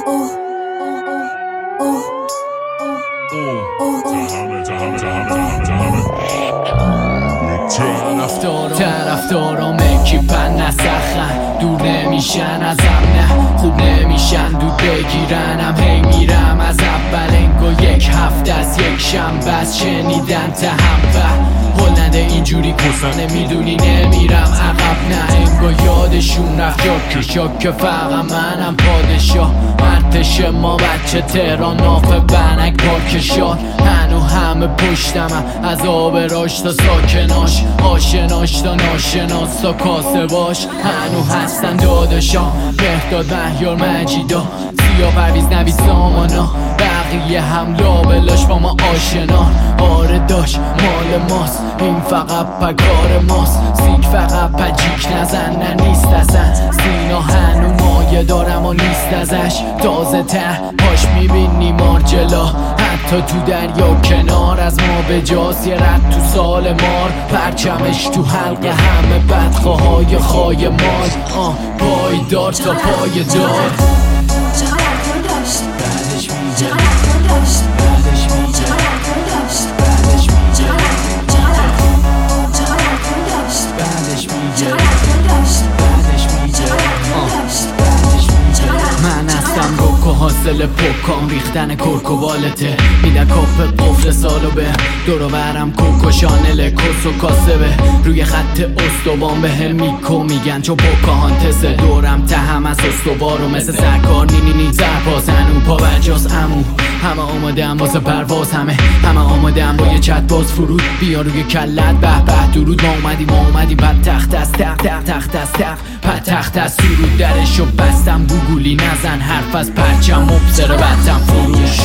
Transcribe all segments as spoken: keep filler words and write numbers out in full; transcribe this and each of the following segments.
طرفدارام اکیپن نسخن، دور نمیشن ازم، نه خوب نمیشن دود بگیرنم. هی میرم از اول انگو یک هفته از یک شنبه از شنیدن تهمبه. هلنده اینجوری کسانه میدونی نمیرم عقب، نه انگو یادشون رفت جاک شاک فقط منم پادشاه. ارتش ما بچه تهران ناف بنک پاکشار، هنو همه پشتمم از آب راش تا ساکناش، آشناش تا ناشناس تا کاسه باش. هنو هستن داداشام بهداد مهیار مجیدا، سیا پرویز نوید سامانا، بقیه هم لابلاش با ما آشنا. آره داش مال ماست این فقط پکار ماست، سیک فقط پجیک نزن نه نیست ازن. سینا هنو مایه دارم و نیست ازش، تازه ته پاش میبینی مارجلا. حتی تو دریا کنار از ما به جاست یه رد تو سال مار، پرچمش تو حلقه همه بدخواهای خای مال. آه پایدار تا پای دار. بعدش میگه بعدش میگه بعدش میگه بعدش میگه بعدش میگه من هستم روکو حاصل پوکام، ریختن کرکو بالته میده کپ قفل سالو به دورو برم کوکو شانل کس و کاسبه. روی خط استوان به هم میکو میگن چو پوکاهانتسه، دورم تهم از استوارو مثل سرکار نی نی نی سرپاس هنو پا برجاز امو. همه آماده هم واسه پرواز، همه همه آماده هم با یه چت باز فرود. بیا روی کلت به به درود، ما اومدیم ما اومدیم پد تخت از تخت تخت تخت از تخت پد تخت از سرود. درشو بستم گوگولی نزن حرف از پرچم مبصر بطم فروش.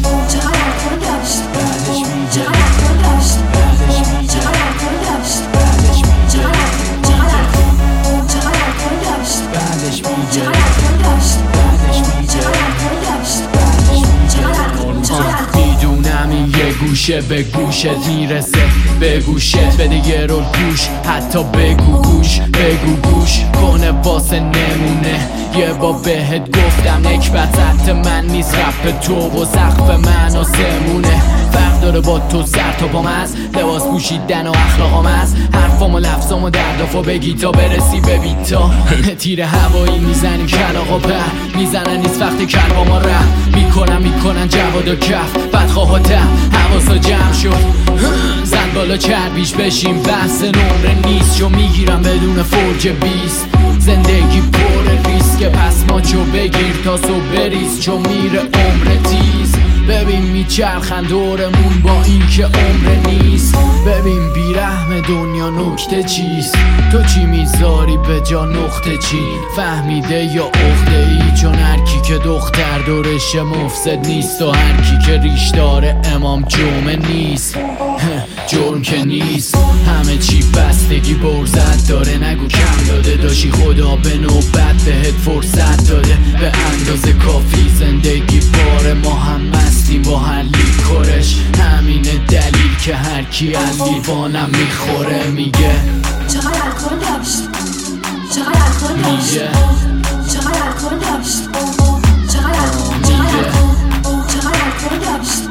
بعدش میگه بعدش میگه بعدش میگه بعدش میگه بعدش میگه میدونم این یه گوشه به گوشت میرسه، به گوشت بده یه رول گوش، حتی بگو گوش بگو گوش کنه واسه نمونه. یه با بهت گفتم نکبت سطح من نیست، رپ تو و سقف من آسمونه. فرق داره با تو سر تا پام از لباس پوشیدن و اخلاقام از حرفام و لفظام و دردافا بگی تا برسی به بیتا. تیر هوایی میزنی کلاغا به میزنن نیست وقت کلما ما ره میکنن میکنن جواد و کف بدخواه و ته حواسا جمع شد. زن بالا چربیش بشیم بحث نمره نیست، چون میگیرم بدون فرج بیست. زندگی پر ریسک پس ما چو بگیر تا صبح بریز، چون میره عمر تیز. ببین میچرخن دورمون با این که عمر نیست. ببین بیرحم دنیا نکته چیست، تو چی میذاری به جا نقطه چی؟ فهمیده یا عقده ای؟ چون هرکی که دختر دورش مفسد نیست و هرکی که ریش داره امام جمعه نیست. جرم که نیست همه چی بستگی برزت داره، نگو کم داده داشی خدا به نوبت بهت فرصت داده به اندازه کافی. زندگی بار ما هم مستیم با هر لیکورش، همینه دلیل که هر کی از لیوانم میخوره میگه چقدر الکل داشت، چقدر الکل داشت، میگه چقدر الکل داشت، چقدر الکل داشت، چقدر الکل داشت.